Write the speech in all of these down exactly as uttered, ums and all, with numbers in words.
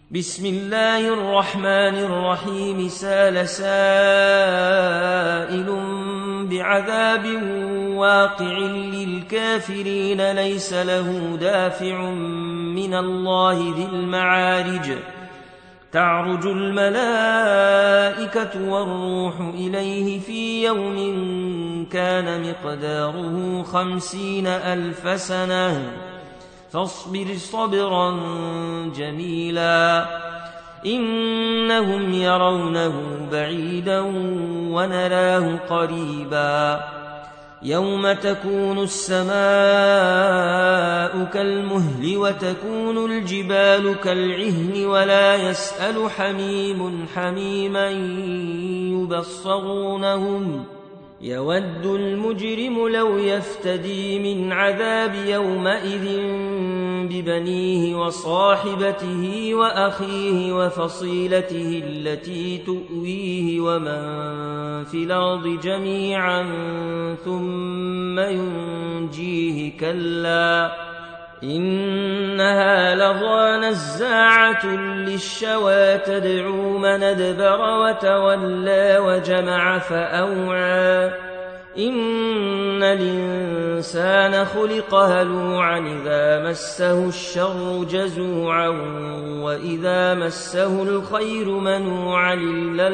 بسم الله الرحمن الرحيم سال سائل بعذاب واقع للكافرين ليس له دافع من الله ذي المعارج تعرج الملائكة والروح إليه في يوم كان مقداره خمسين ألف سنة فاصبر صبرا جميلا إنهم يرونه بعيدا ونراه قريبا يوم تكون السماء كالمهل وتكون الجبال كالعهن ولا يسأل حميم حميما يبصرونهم يود المجرم لو يفتدي من عذاب يومئذ ببنيه وصاحبته وأخيه وفصيلته التي تؤويه ومن في الأرض جميعا ثم ينجيه كلا إنها لظى نزاعة للشوى تدعو من أدبر وتولى وجمع فأوعى إن الإنسان خلق هلوعا إذا مسه الشر جزوعا وإذا مسه الخير منوعا إلا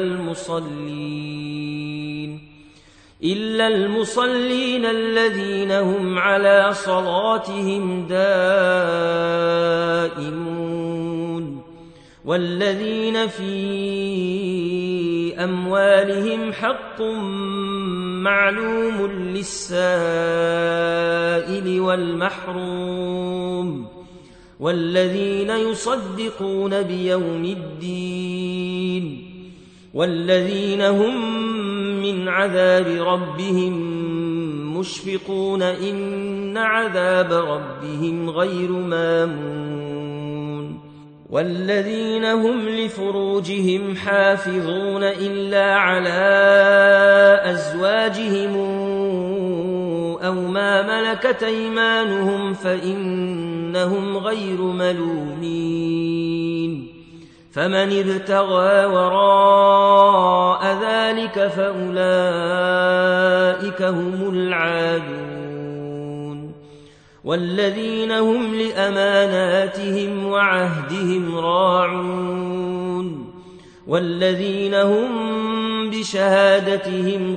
المصلين إلا المصلين الذين هم على صلاتهم دائمون والذين في أموالهم حق معلوم للسائل والمحروم والذين يصدقون بيوم الدين والذين هم من عذاب ربهم مشفقون إن عذاب ربهم غير مامون والذين هم لفروجهم حافظون إلا على أزواجهم أو ما ملكت أيمانهم فإنهم غير ملومين فمن ابتغى وراء ذلك فأولئك هم العادون والذين هم لأماناتهم وعهدهم راعون والذين هم بشهادتهم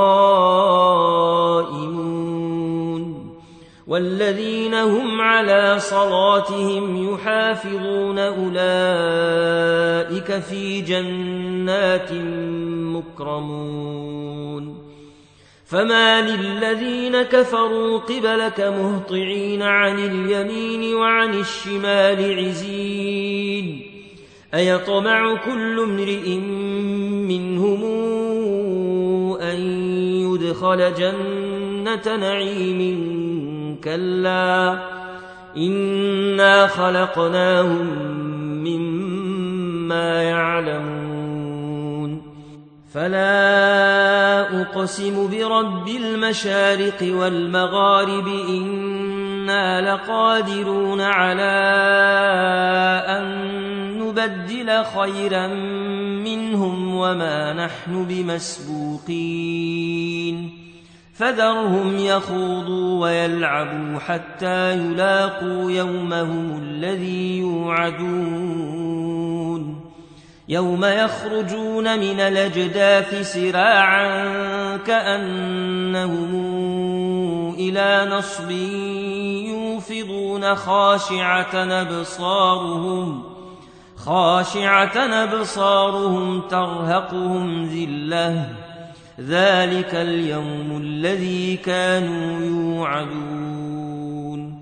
قائمون والذين هم على صلاتهم يحافظون أولئك في جنات مكرمون فما للذين كفروا قبلك مهطعين عن اليمين وعن الشمال عزين أيطمع كل امرئ منهم أن يدخل جنة نعيم كلا إنا خلقناهم مما يعلمون فلا أقسم برب المشارق والمغارب إنا لقادرون على أن نبدل خيرا منهم وما نحن بمسبوقين فذرهم يخوضوا ويلعبوا حتى يلاقوا يومهم الذي يوعدون يوم يخرجون من الأجداث سراعا كأنهم إلى نصب يوفضون خاشعة أبصارهم خاشعة أبصارهم ترهقهم ذلة ذلك اليوم الذي كانوا يوعدون